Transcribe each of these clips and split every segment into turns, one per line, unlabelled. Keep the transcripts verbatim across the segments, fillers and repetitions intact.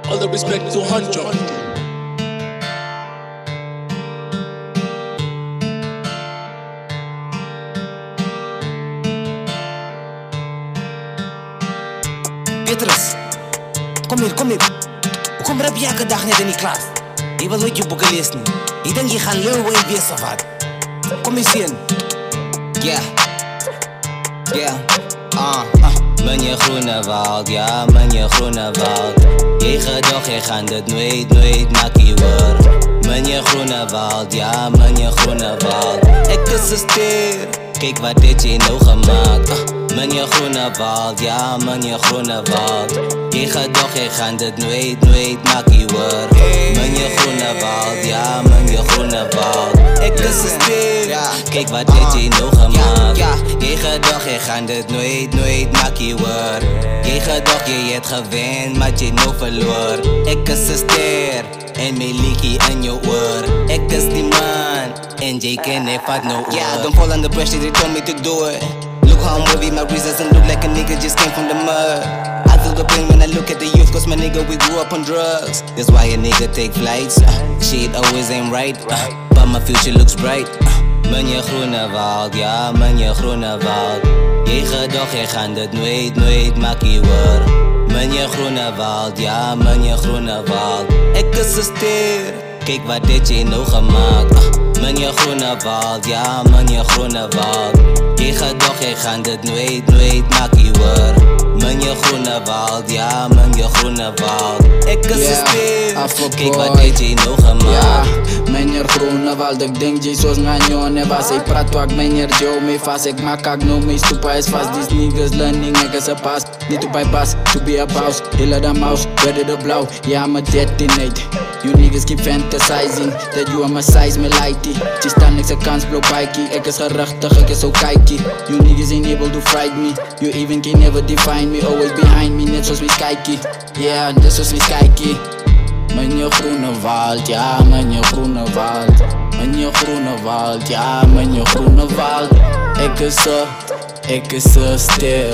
All the respect to Huncho.
Petrus, kom hier, kom hier. Kom rap je elke dag net in die klas. Je wil nooit je boeken lezen. Je denkt je gaat leren wat je wees of wat. Kom eens zien.
Yeah, yeah, ah, uh, uh. Meneer Groenewald, ja, meneer Groenewald. Je gedacht, je gaat dit nooit, nooit makkie worden. Meneer Groenewald, ja, meneer Groenewald. Ik is een ster, kijk wat dit je nou gemaakt. Uh, meneer Groenewald, ja, meneer Groenewald. Je gedacht, je gaat dit nooit, nooit makkie worden. Meneer Groenewald, ja, meneer Groenewald. Ik is een ster, kijk wat dit je nou gemaakt. Je gedacht, je gaat dit nooit, nooit makkie worden. Je gedacht, je hebt gewend, maar je nou verloor. Ik is een ster, en mijn likkie in je oor. Ik is die man, en jij ken het vat no oor. Yeah, don't fall under pressure, they told me to do it. Look how I'm wavy, my wrist doesn't look like a nigga just came from the mud. I feel the pain when I look at the youth, cause my nigga, we grew up on drugs. That's why a nigga take flights, uh, shit always ain't right, uh, but my future looks bright. uh, Meneer Groenewald, ja, meneer Groenewald. Je gedacht, je gaat dit nooit, nooit makkie worden. Meneer Groenewald, ja, meneer Groenewald. Ik is een ster, kijk wat dit je nou gemaakt. uh, Meneer Groenewald, ja, meneer Groenewald. Je gedacht, je gaat dit nooit, nooit makkie worden. Meneer Groenewald, ja, meneer Groenewald. Ik is een ster, kijk wat dit je nou gemaakt.
Meneer Groenewald, ik denk Jesus nganyo ne was ik praat wak meneer Joe me fast ik maak ak no me stupa is fast. These niggas learning niggas a pass. Need to bypass to be a boss. Hiller the mouse, ready to blow. Yeah, I'm a detonate. You niggas keep fantasizing that you are my size, me lighty. Je staan niks, een kans, blow bikey. Ik is gerechtig, ik is zo kijkie. You niggas ain't able to fight me. You even can never define me. Always behind me, net zoals me skykey. Yeah, net zoals me skykey. Meneer Groenewald, ja, meneer Groenewald. Meneer Groenewald, ja, meneer Groenewald. Ik is een, ik is een ster.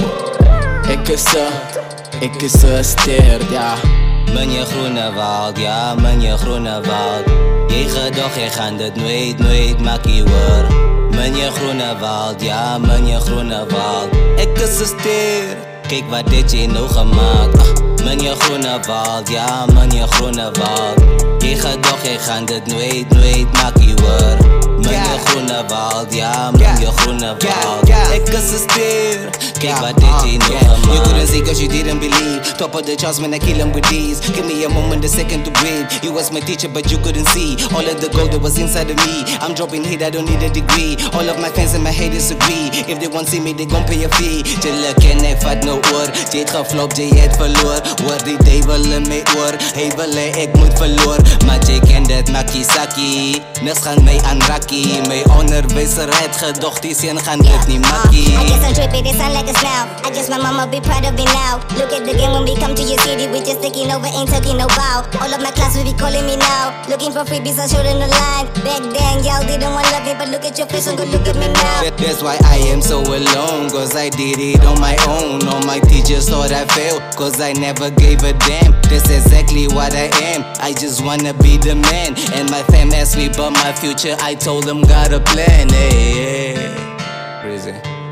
Ik is een, ik is een ster, ja.
Meneer Groenewald, ja, meneer Groenewald. Je gedacht, je gaat dit nooit, nooit makkie worden. Meneer Groenewald, ja, meneer Groenewald. Ik is een ster, kijk wat dit je nou gemaakt. uh, Meneer Groenewald, ja, meneer Groenewald. Je gedacht, je gaat dit nooit, nooit makkie worden. Meneer Groenewald, ja, meneer Groenewald. Ik is een ster, kijk wat dit je nou gemaakt. You couldn't see cause you didn't believe. Top of the charts when I kill him with these. Give me a moment, a second to breathe. You was my teacher but you couldn't see all of the gold that was inside of me. I'm dropping hate, I don't need a degree. All of my fans and my haters agree. If they want see me, they gon' pay a fee. Chille ken ik vat no oor. Jy het geflopt, jy het verloor. Hoor die duivel in my oor. Hy wil hy ek moet verloor. Maar jy ken dit makkie sakkie. Niks gaan my aanrakkie. My onderwijzer het gedocht, die sien gaan dit nie makkie.
I guess I'm trippy, this sound like a now. I guess my mama be proud of me now. Look at the game when we come to your city, we just taking over, ain't taking no bow. All of my class will be calling me now. Looking for freebies, I showed in the line. Back then, y'all didn't want love it, but look at your face and go look at me now.
That's why I am so alone, cause I did it on my own. All my teachers thought I failed, cause I never gave a damn. That's exactly what I am, I just wanna be the man. And my fam asked me about my future, I told them got a plan. Hey, hey. Crazy.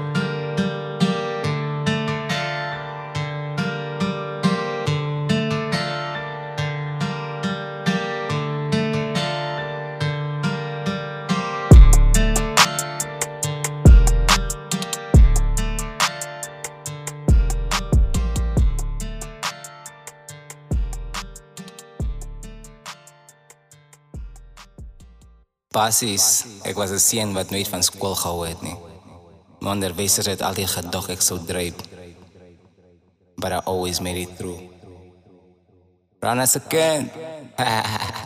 Passies, ik was een sien wat nooit van school gehou het nie. My onderwijzer het altyd gedacht ek sou dryp. But I always made it through. Run as a kind.